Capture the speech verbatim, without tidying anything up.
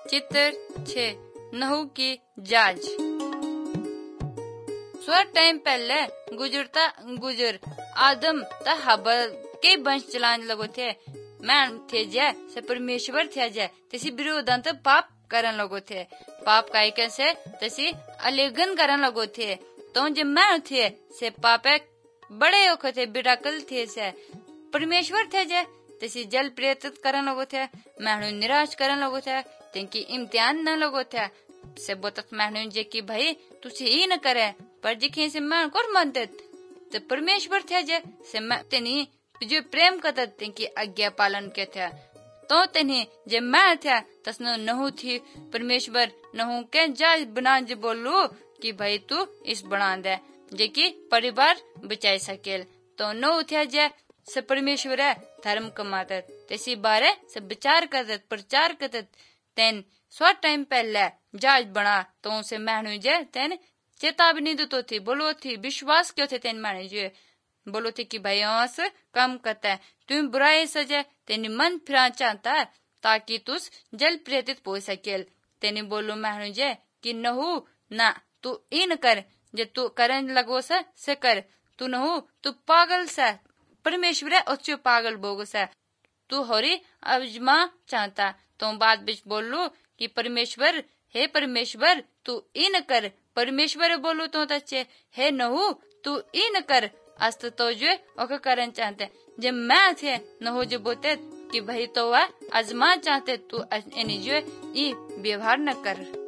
चित्र छे नहू की जाज। स्वर टाइम पहले गुजरता गुजर आदम ता हवा के वंश चलाने लगो थे। मैं थे जे से परमेश्वर थे जे तसी विरोधांत पाप करन लगो थे। पाप काई कैसे तसी अलेगन करन लगो थे। तो जब मैं थे से पापे बड़े ओख थे बिराकल थे से परमेश्वर थे जे तसी जल प्रेरित करन लगो थे। मैं निराश करन लगो थे तेंकी इम्तिहान न लगो थे से बोतत मैं जे की भाई तुसी ही न करे पर जिखे से मैं कोर मानते तो परमेश्वर थे जे से मैं तेनी जो प्रेम करत तेंकी आज्ञा पालन के थे। तो तेनी जे मैं थे तसनो नहू थी परमेश्वर नहू के जाज बना जे बोलू कि भाई तू इस बना दे जे की परिवार बचाई सकेल। तो नहू थे जे से परमेश्वर है धर्म कमाते तेसी बारे से विचार करत प्रचार करत तेन सौ टाइम पहले जाज बना तो से मैं जे तेन चेतावनी दो थी बोलो थी विश्वास क्यों थे तेन माने जो बोलो थी कि भाई आस कम करता है तुम बुराई सजे तेनी मन फिरा चाहता है ताकि तुस जल प्रेरित हो सकेल। तेनी बोलो मैं जे कि नहू ना तू इन कर जे तू करन लगो से, से कर तू नहू तू पागल से परमेश्वर अच्छो पागल बोगो से तू होरी अजमा चाहता। तो बात बिच बोलू कि परमेश्वर हे परमेश्वर तू इन कर परमेश्वर बोलू तो अच्छे हे नहू तू इन कर अस्त तो जो ओके करन चाहते जब मैं थे नहू जो बोते कि भाई तो वह अजमा चाहते तू एनी जो ई व्यवहार न कर।